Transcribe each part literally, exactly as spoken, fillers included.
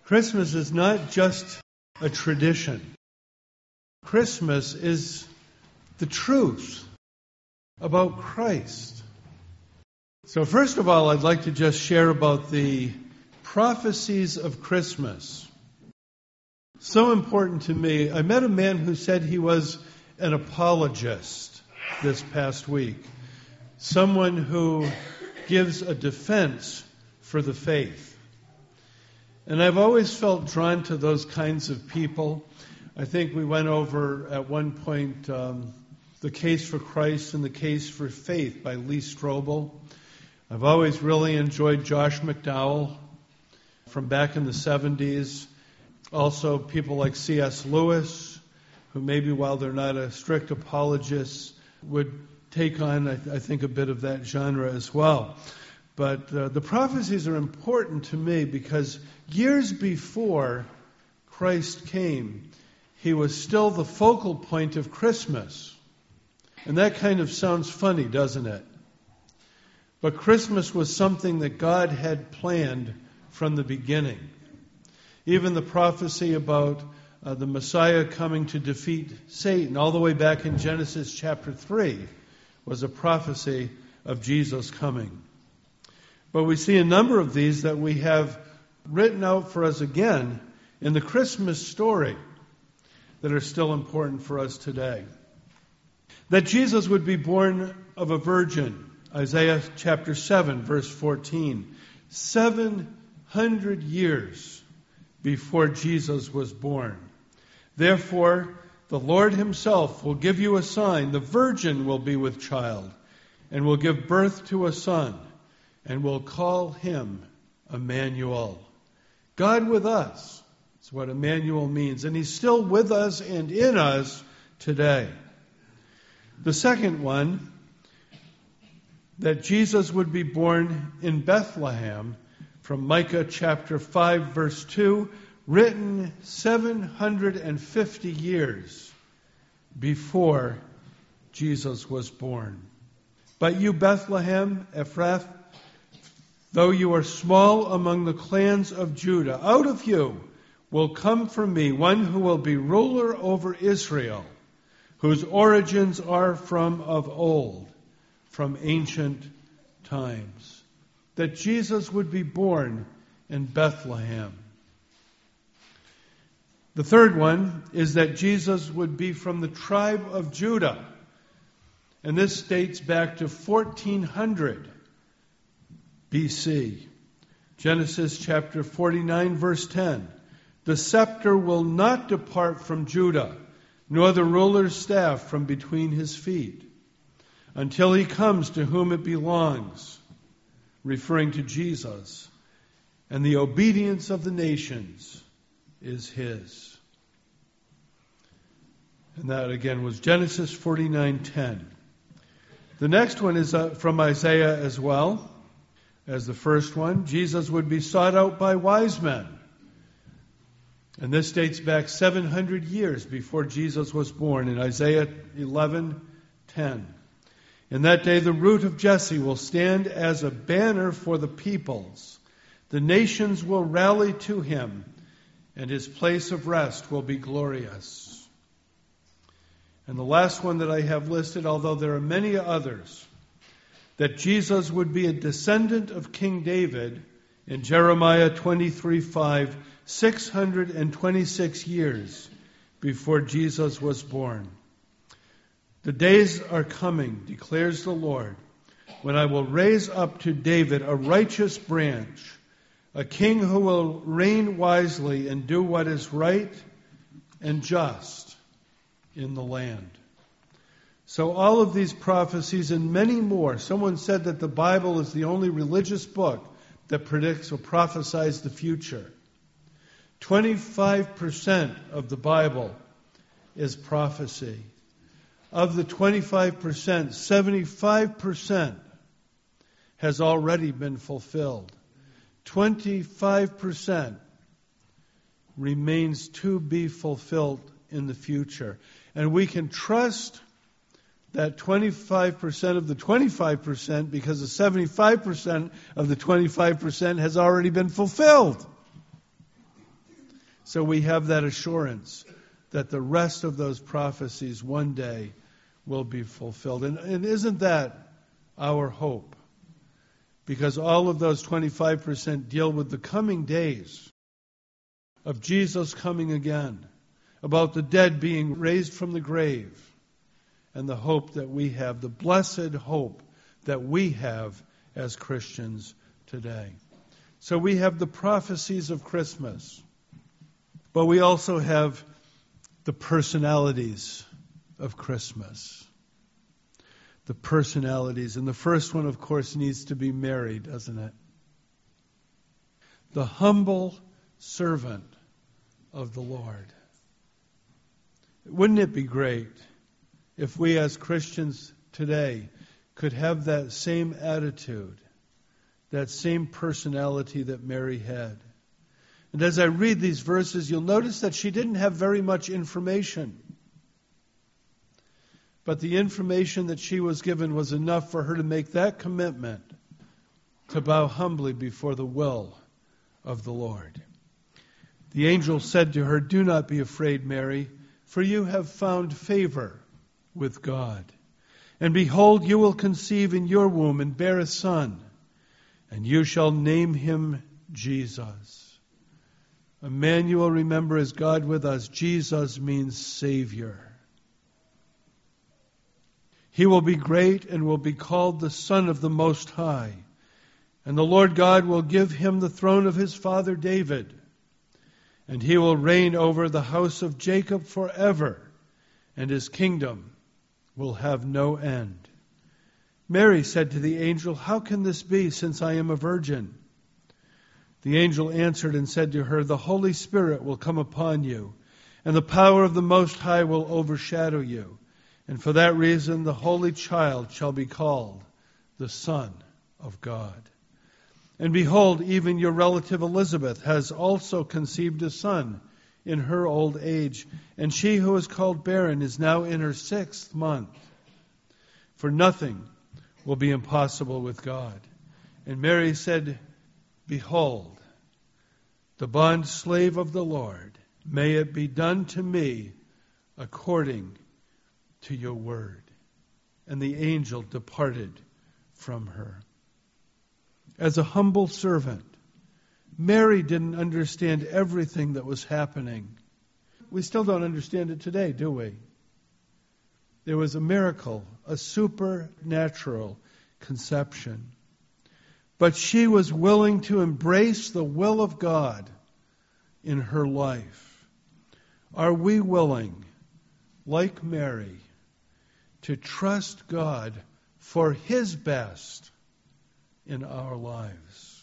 Christmas is not just a tradition. Christmas is the truth about Christ. So first of all, I'd like to just share about the prophecies of Christmas. So important to me. I met a man who said he was an apologist this past week. Someone who gives a defense for the faith. And I've always felt drawn to those kinds of people. I think we went over at one point um, The Case for Christ and The Case for Faith by Lee Strobel. I've always really enjoyed Josh McDowell from back in the seventies. Also people like C S Lewis, who maybe while they're not a strict apologist, would take on, I, th- I think, a bit of that genre as well. But uh, the prophecies are important to me because years before Christ came, he was still the focal point of Christmas. And that kind of sounds funny, doesn't it? But Christmas was something that God had planned from the beginning. Even the prophecy about uh, the Messiah coming to defeat Satan, all the way back in Genesis chapter three, was a prophecy of Jesus coming. But we see a number of these that we have written out for us again in the Christmas story that are still important for us today. That Jesus would be born of a virgin, Isaiah chapter seven, verse fourteen. Seven hundred years before Jesus was born. Therefore, the Lord himself will give you a sign. The virgin will be with child and will give birth to a son and will call him Emmanuel. God with us. That's what Emmanuel means. And he's still with us and in us today. The second one, that Jesus would be born in Bethlehem, from Micah chapter five, verse two, written seven hundred fifty years before Jesus was born. But you, Bethlehem, Ephrath, though you are small among the clans of Judah, out of you will come for me one who will be ruler over Israel, whose origins are from of old, from ancient times. That Jesus would be born in Bethlehem. The third one is that Jesus would be from the tribe of Judah. And this dates back to fourteen hundred B C. Genesis chapter forty-nine, verse ten. The scepter will not depart from Judah, nor the ruler's staff from between his feet, until he comes to whom it belongs, referring to Jesus. And the obedience of the nations is his. And that again was Genesis forty-nine ten. The next one is uh, from Isaiah as well as the first one. Jesus would be sought out by wise men. And this dates back seven hundred years before Jesus was born in Isaiah eleven ten. In that day the root of Jesse will stand as a banner for the peoples. The nations will rally to him, and his place of rest will be glorious. And the last one that I have listed, although there are many others, that Jesus would be a descendant of King David in Jeremiah twenty-three five, six hundred twenty-six years before Jesus was born. The days are coming, declares the Lord, when I will raise up to David a righteous branch, a king who will reign wisely and do what is right and just in the land. So all of these prophecies and many more. Someone said that the Bible is the only religious book that predicts or prophesies the future. twenty-five percent of the Bible is prophecy. Of the twenty-five percent, seventy-five percent has already been fulfilled. twenty-five percent remains to be fulfilled in the future. And we can trust that twenty-five percent of the twenty-five percent because the seventy-five percent of the twenty-five percent has already been fulfilled. So we have that assurance that the rest of those prophecies one day will be fulfilled. And, and isn't that our hope? Because all of those twenty-five percent deal with the coming days of Jesus coming again, about the dead being raised from the grave, and the hope that we have, the blessed hope that we have as Christians today. So we have the prophecies of Christmas, but we also have the personalities of Christmas. The personalities. And the first one, of course, needs to be Mary, doesn't it? The humble servant of the Lord. Wouldn't it be great if we as Christians today could have that same attitude, that same personality that Mary had? And as I read these verses, you'll notice that she didn't have very much information. But the information that she was given was enough for her to make that commitment to bow humbly before the will of the Lord. The angel said to her, "Do not be afraid, Mary, for you have found favor with God. And behold, you will conceive in your womb and bear a son, and you shall name him Jesus." Emmanuel, remember, is God with us. Jesus means Savior. He will be great and will be called the Son of the Most High. And the Lord God will give him the throne of his father David. And he will reign over the house of Jacob forever, and his kingdom will have no end. Mary said to the angel, "How can this be, since I am a virgin?" The angel answered and said to her, "The Holy Spirit will come upon you, and the power of the Most High will overshadow you. And for that reason, the Holy Child shall be called the Son of God. And behold, even your relative Elizabeth has also conceived a son in her old age, and she who is called barren is now in her sixth month. For nothing will be impossible with God." And Mary said, "Behold, the bond slave of the Lord, may it be done to me according to your word." And the angel departed from her. As a humble servant, Mary didn't understand everything that was happening. We still don't understand it today, do we? There was a miracle, a supernatural conception. But she was willing to embrace the will of God in her life. Are we willing, like Mary, to trust God for His best in our lives?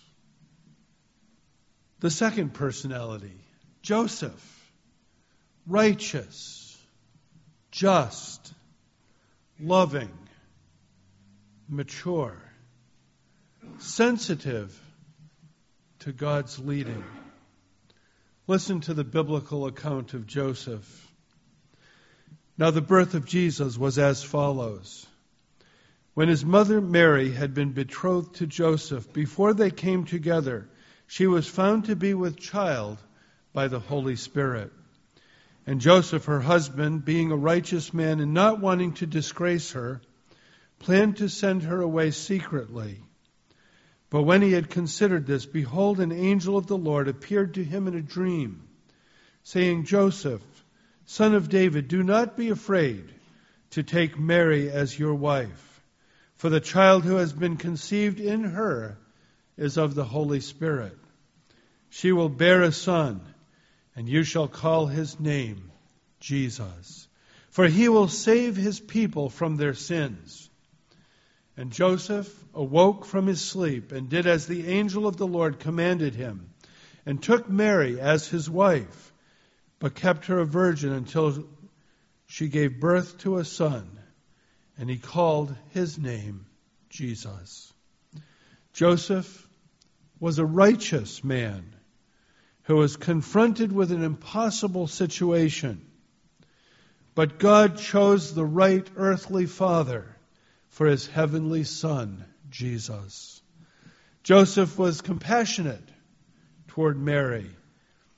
The second personality, Joseph, righteous, just, loving, mature, sensitive to God's leading. Listen to the biblical account of Joseph. Now the birth of Jesus was as follows. When his mother Mary had been betrothed to Joseph, before they came together, she was found to be with child by the Holy Spirit. And Joseph, her husband, being a righteous man and not wanting to disgrace her, planned to send her away secretly. But when he had considered this, behold, an angel of the Lord appeared to him in a dream, saying, "Joseph, son of David, do not be afraid to take Mary as your wife, for the child who has been conceived in her is of the Holy Spirit. She will bear a son, and you shall call his name Jesus, for he will save his people from their sins." And Joseph awoke from his sleep and did as the angel of the Lord commanded him, and took Mary as his wife, but kept her a virgin until she gave birth to a son, and he called his name Jesus. Joseph was a righteous man who was confronted with an impossible situation, but God chose the right earthly father for his heavenly son, Jesus. Joseph was compassionate toward Mary,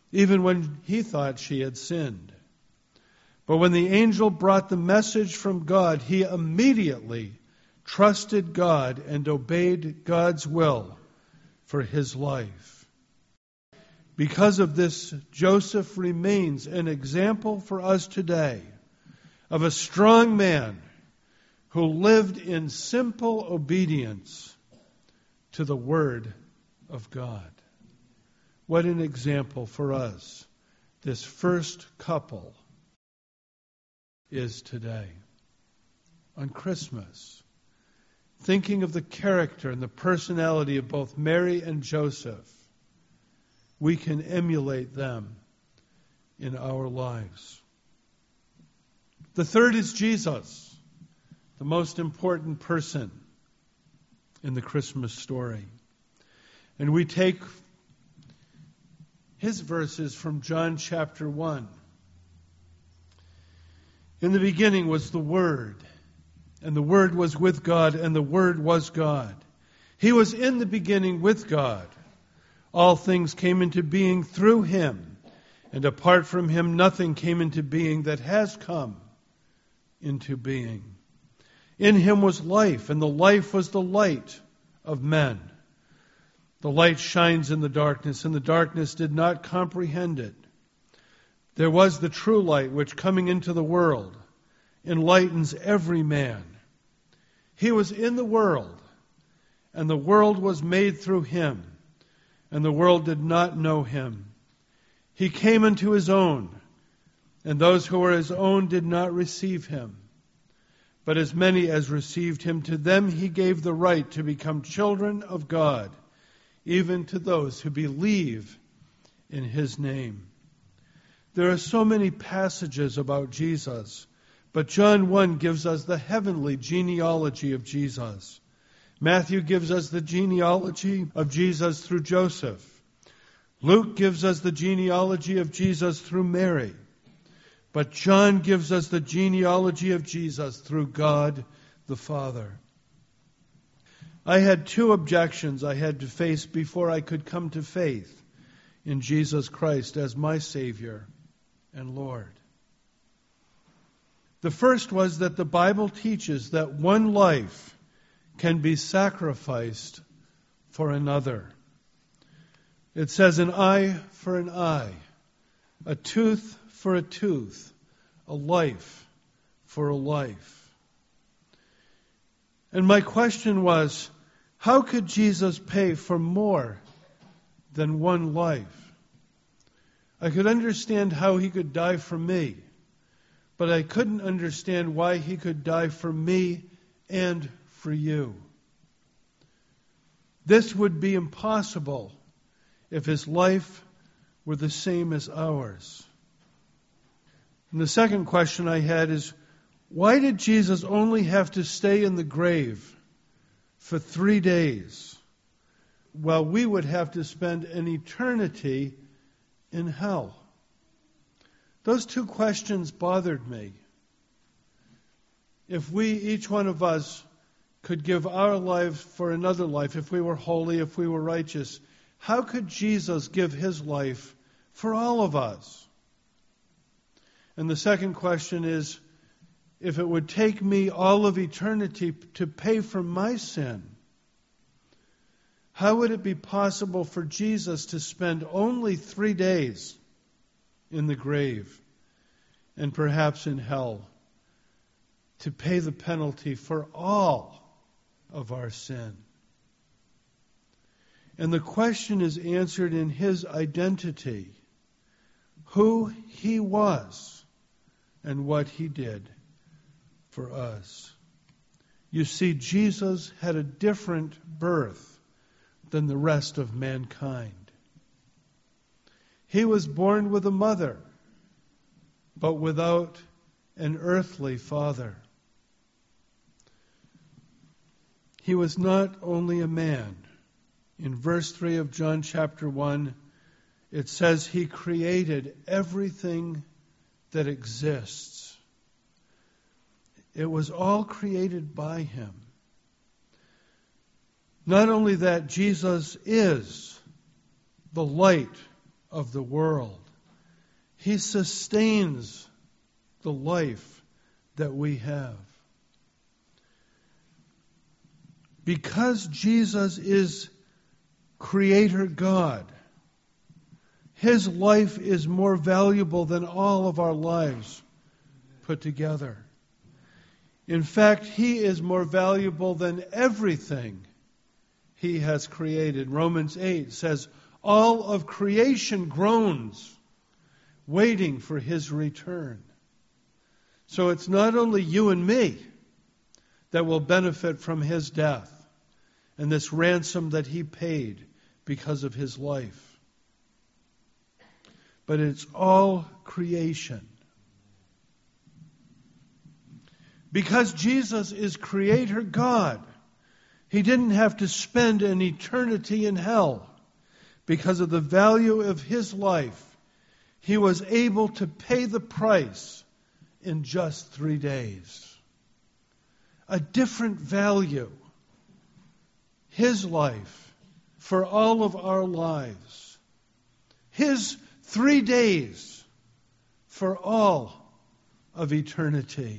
even when he thought she had sinned. But when the angel brought the message from God, he immediately trusted God and obeyed God's will for his life. Because of this, Joseph remains an example for us today of a strong man who lived in simple obedience to the Word of God. What an example for us this first couple is today. On Christmas, thinking of the character and the personality of both Mary and Joseph, we can emulate them in our lives. The third is Jesus, the most important person in the Christmas story. And we take his verses from John chapter one. In the beginning was the Word, and the Word was with God, and the Word was God. He was in the beginning with God. All things came into being through him, and apart from him nothing came into being that has come into being. In him was life, and the life was the light of men. The light shines in the darkness, and the darkness did not comprehend it. There was the true light, which coming into the world enlightens every man. He was in the world, and the world was made through him, and the world did not know him. He came unto his own, and those who were his own did not receive him. But as many as received him, to them he gave the right to become children of God, even to those who believe in his name. There are so many passages about Jesus, but John one gives us the heavenly genealogy of Jesus. Matthew gives us the genealogy of Jesus through Joseph. Luke gives us the genealogy of Jesus through Mary. But John gives us the genealogy of Jesus through God the Father. I had two objections I had to face before I could come to faith in Jesus Christ as my Savior and Lord. The first was that the Bible teaches that one life can be sacrificed for another. It says an eye for an eye, a tooth for a tooth, a life for a life. And my question was, how could Jesus pay for more than one life? I could understand how he could die for me, but I couldn't understand why he could die for me and for you. This would be impossible if his life were the same as ours. And the second question I had is, why did Jesus only have to stay in the grave for three days while we would have to spend an eternity in hell? Those two questions bothered me. If we, each one of us, could give our life for another life, if we were holy, if we were righteous, how could Jesus give his life for all of us? And the second question is, if it would take me all of eternity to pay for my sin, how would it be possible for Jesus to spend only three days in the grave and perhaps in hell to pay the penalty for all of our sin? And the question is answered in his identity, who he was and what he did for us. You see, Jesus had a different birth than the rest of mankind. He was born with a mother, but without an earthly father. He was not only a man. In verse three of John chapter one, it says he created everything that exists. It was all created by him. Not only that, Jesus is the light of the world. He sustains the life that we have. Because Jesus is Creator God, His life is more valuable than all of our lives put together. In fact, He is more valuable than everything He has created. Romans eight says, all of creation groans, waiting for His return. So it's not only you and me that will benefit from His death and this ransom that He paid because of His life, but it's all creation. Because Jesus is Creator God, He didn't have to spend an eternity in hell. Because of the value of His life, He was able to pay the price in just three days. A different value. His life for all of our lives. His three days for all of eternity.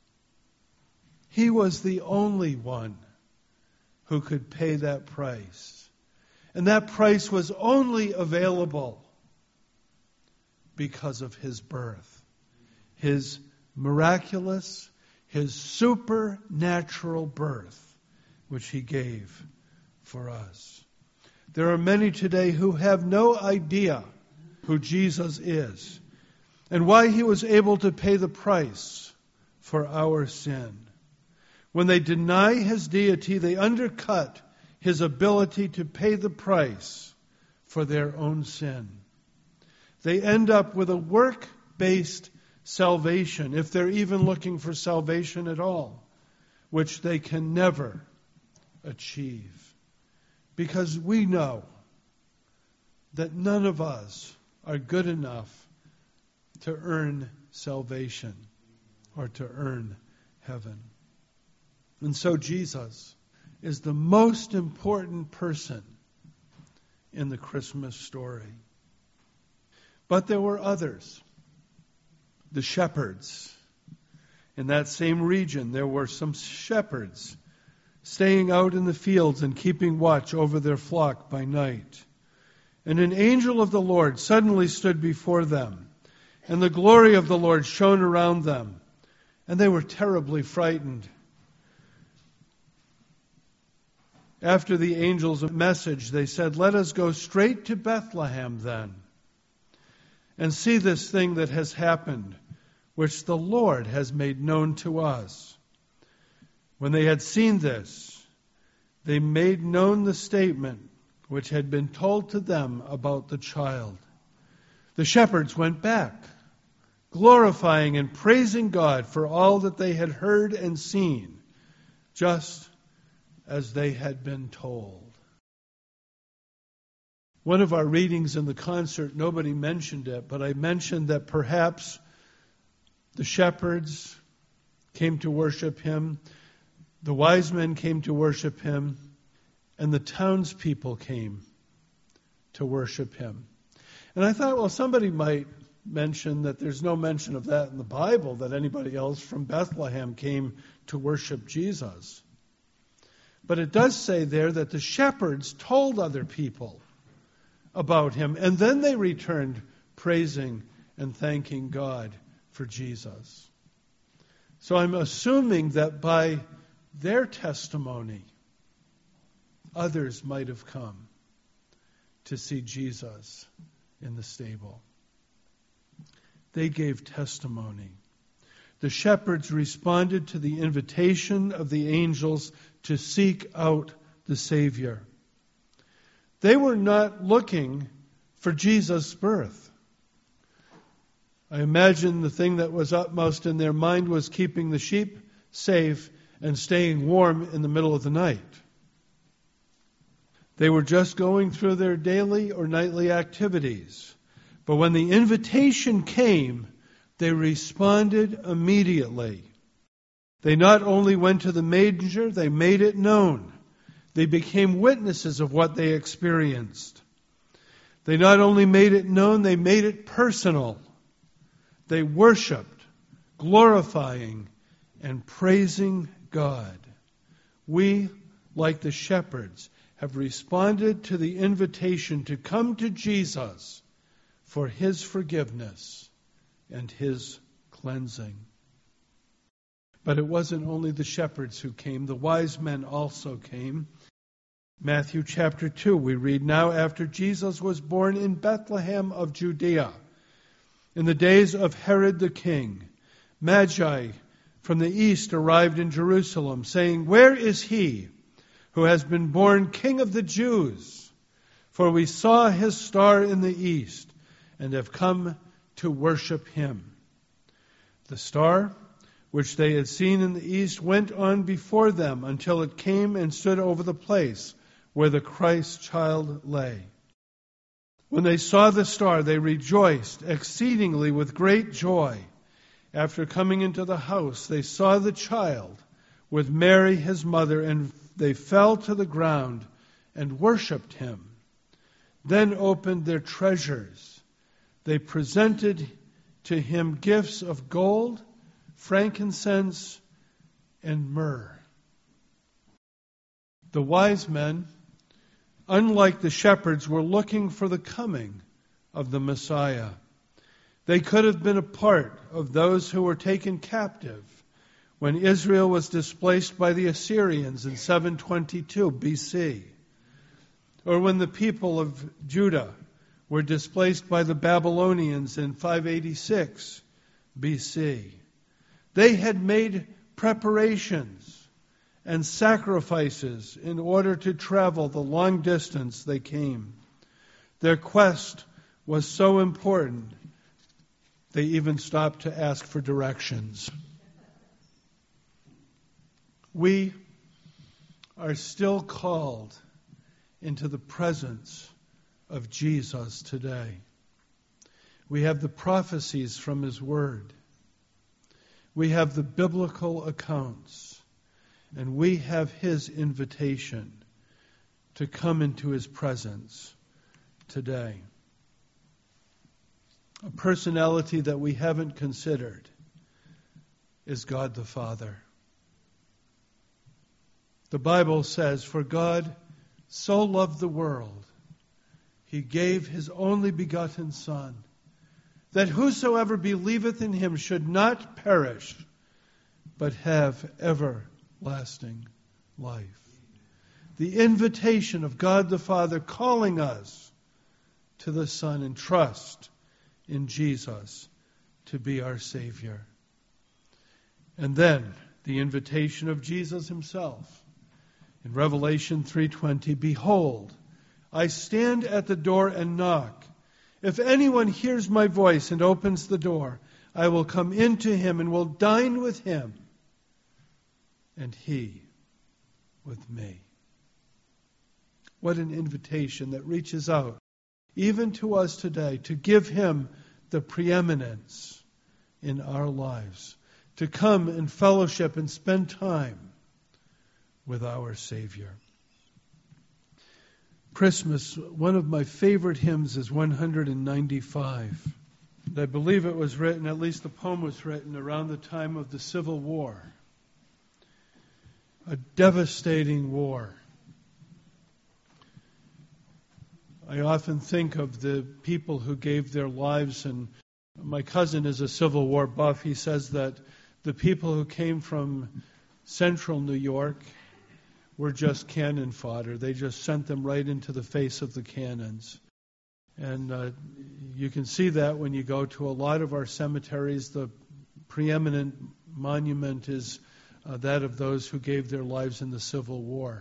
He was the only one who could pay that price. And that price was only available because of His birth. His miraculous, His supernatural birth, which He gave for us. There are many today who have no idea who Jesus is and why He was able to pay the price for our sin. When they deny His deity, they undercut His ability to pay the price for their own sin. They end up with a work-based salvation, if they're even looking for salvation at all, which they can never achieve. Because we know that none of us are good enough to earn salvation or to earn heaven. And so Jesus is the most important person in the Christmas story. But there were others. The shepherds. In that same region, there were some shepherds staying out in the fields and keeping watch over their flock by night. And an angel of the Lord suddenly stood before them, and the glory of the Lord shone around them, and they were terribly frightened. After the angel's message, they said, "Let us go straight to Bethlehem then, and see this thing that has happened, which the Lord has made known to us." When they had seen this, they made known the statement which had been told to them about the child. The shepherds went back, glorifying and praising God for all that they had heard and seen, just as they had been told. One of our readings in the concert, nobody mentioned it, but I mentioned that perhaps the shepherds came to worship Him, the wise men came to worship Him, and the townspeople came to worship Him. And I thought, well, somebody might mention that there's no mention of that in the Bible, that anybody else from Bethlehem came to worship Jesus. But it does say there that the shepherds told other people about Him, and then they returned praising and thanking God for Jesus. So I'm assuming that by their testimony, others might have come to see Jesus in the stable. They gave testimony. The shepherds responded to the invitation of the angels to seek out the Savior. They were not looking for Jesus' birth. I imagine the thing that was upmost in their mind was keeping the sheep safe and staying warm in the middle of the night. They were just going through their daily or nightly activities. But when the invitation came, they responded immediately. They not only went to the manger, they made it known. They became witnesses of what they experienced. They not only made it known, they made it personal. They worshiped, glorifying and praising God. We, like the shepherds, have responded to the invitation to come to Jesus for His forgiveness and His cleansing. But it wasn't only the shepherds who came, the wise men also came. Matthew chapter two, we read, "Now after Jesus was born in Bethlehem of Judea, in the days of Herod the king, Magi from the east arrived in Jerusalem, saying, 'Where is he who has been born King of the Jews? For we saw his star in the east and have come to worship him.' The star, which they had seen in the east, went on before them until it came and stood over the place where the Christ child lay. When they saw the star, they rejoiced exceedingly with great joy. After coming into the house, they saw the child with Mary his mother, and they fell to the ground and worshipped him. Then opened their treasures. They presented to him gifts of gold, frankincense, and myrrh." The wise men, unlike the shepherds, were looking for the coming of the Messiah. They could have been a part of those who were taken captive when Israel was displaced by the Assyrians in seven twenty-two B C, or when the people of Judah were displaced by the Babylonians in five eighty-six B C. They had made preparations and sacrifices in order to travel the long distance they came. Their quest was so important, they even stopped to ask for directions. We are still called into the presence of Jesus today. We have the prophecies from His Word. We have the biblical accounts. And we have His invitation to come into His presence today. A personality that we haven't considered is God the Father. The Bible says, "For God so loved the world, He gave His only begotten Son, that whosoever believeth in Him should not perish, but have everlasting life." The invitation of God the Father calling us to the Son and trust in Jesus to be our Savior. And then the invitation of Jesus Himself. In Revelation three twenty, "Behold, I stand at the door and knock. If anyone hears my voice and opens the door, I will come into him and will dine with him, and he with me." What an invitation that reaches out even to us today to give Him the preeminence in our lives, to come and fellowship and spend time with our Savior. Christmas, one of my favorite hymns is one ninety-five. I believe it was written, at least the poem was written, around the time of the Civil War. A devastating war. I often think of the people who gave their lives, and my cousin is a Civil War buff. He says that the people who came from central New York were just cannon fodder. They just sent them right into the face of the cannons. And uh, you can see that when you go to a lot of our cemeteries. The preeminent monument is uh, that of those who gave their lives in the Civil War.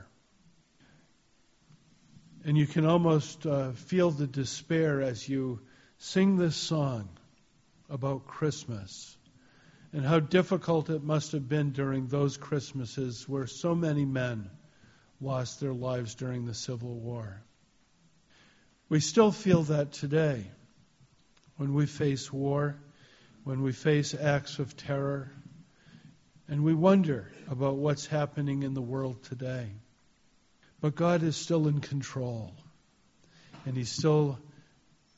And you can almost uh, feel the despair as you sing this song about Christmas and how difficult it must have been during those Christmases where so many men lost their lives during the Civil War. We still feel that today when we face war, when we face acts of terror, and we wonder about what's happening in the world today. But God is still in control, and He's still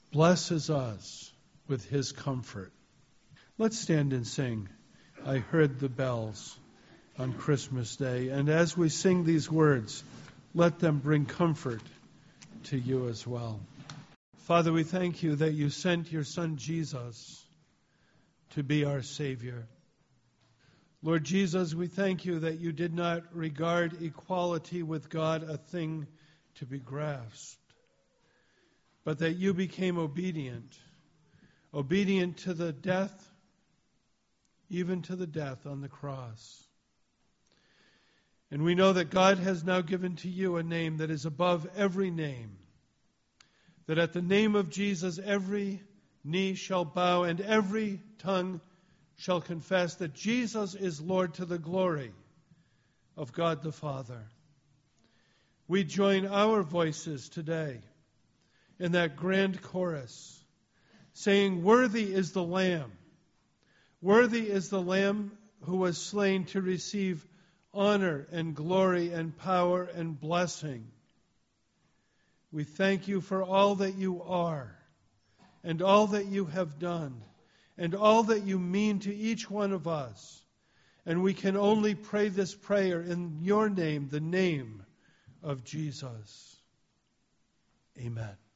blesses us with his comfort. Let's stand and sing. I heard the bells on Christmas Day. And as we sing these words, let them bring comfort to you as well. Father, we thank you that you sent your Son Jesus to be our Savior. Lord Jesus, we thank you that you did not regard equality with God a thing to be grasped, but that you became obedient, obedient to the death, even to the death on the cross. And we know that God has now given to you a name that is above every name, that at the name of Jesus every knee shall bow and every tongue shall confess that Jesus is Lord to the glory of God the Father. We join our voices today in that grand chorus, saying, "Worthy is the Lamb. Worthy is the Lamb who was slain to receive honor and glory and power and blessing." We thank you for all that you are and all that you have done and all that you mean to each one of us. And we can only pray this prayer in your name, the name of Jesus. Amen.